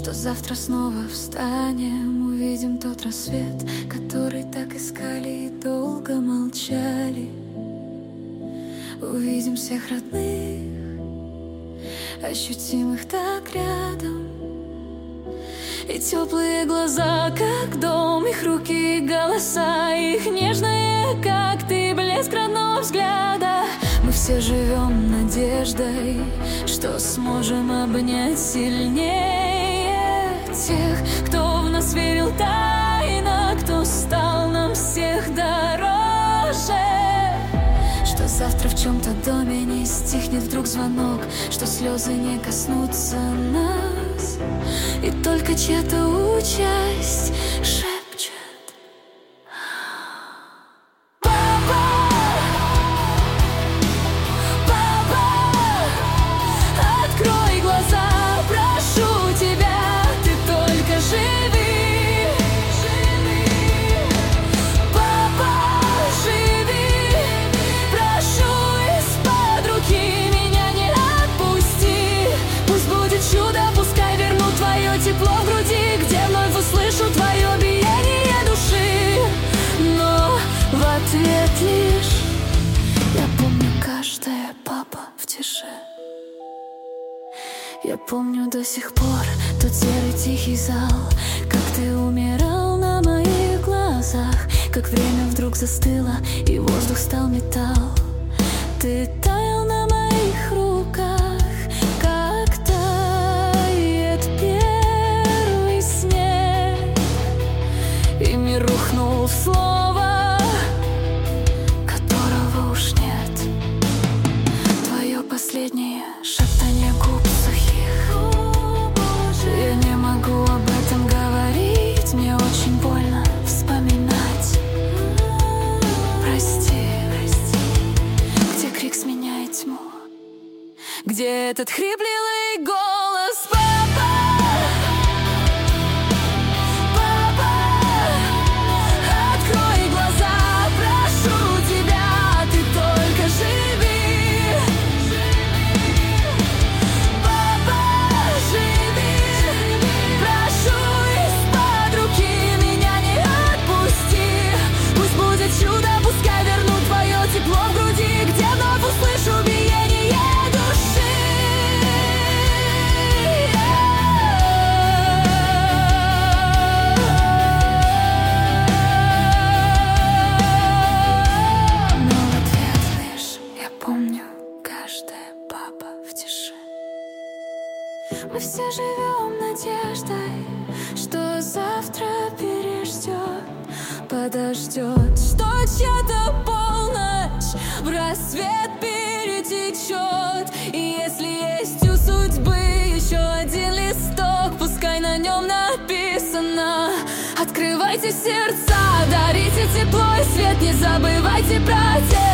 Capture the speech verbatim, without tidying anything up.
что завтра снова встанем, увидим тот рассвет, который так искали и долго молчали. Увидим всех родных, ощутимых так рядом, и теплые глаза, как дом, их руки и голоса, их нежные, как ты, блеск родного взгляда. Мы все живем надеждой, что сможем обнять сильнее тех, кто в нас верил тайно, кто стал нам всех дороже. Что завтра в чем-то доме не стихнет вдруг звонок, что слезы не коснутся нас, и только чья-то участь шепчет: папа, папа, открой глаза, прошу тебя, ты только живи, живи. Папа, живи, прошу, из-под руки меня не отпусти. Пусть будет чудо, пускай верну твое тепло в груди, где вновь услышу твое биение души. Но в ответ лишь я помню каждое, папа, в тиши. Я помню до сих пор тот серый тихий зал, как ты умирал на моих глазах, как время вдруг застыло и воздух стал металл. Ты таял на моих руках, как тает первый снег, и мир рухнул в слово, которого уж нет. Твое последнее шептание губ сухих. О, Боже, я не могу об этом говорить, мне очень больно вспоминать. Прости, прости. Где крик сменяет тьму, где этот хриплый голос: папа, папа, открой глаза, прошу тебя, ты только живи, папа, живи, прошу, из-под руки меня не отпусти. Пусть будет чудо, пускай верну твое тепло в груди, где вновь услышу биение души. Но в ответ лишь я помню каждое, папа, в тиши. Мы все живем надеждой, что завтра переждет, подождет, что чья-то полночь в рассвет перетечет. И если есть у судьбы еще один листок, пускай на нем написано: открывайте сердца, дарите тепло и свет, не забывайте про тех,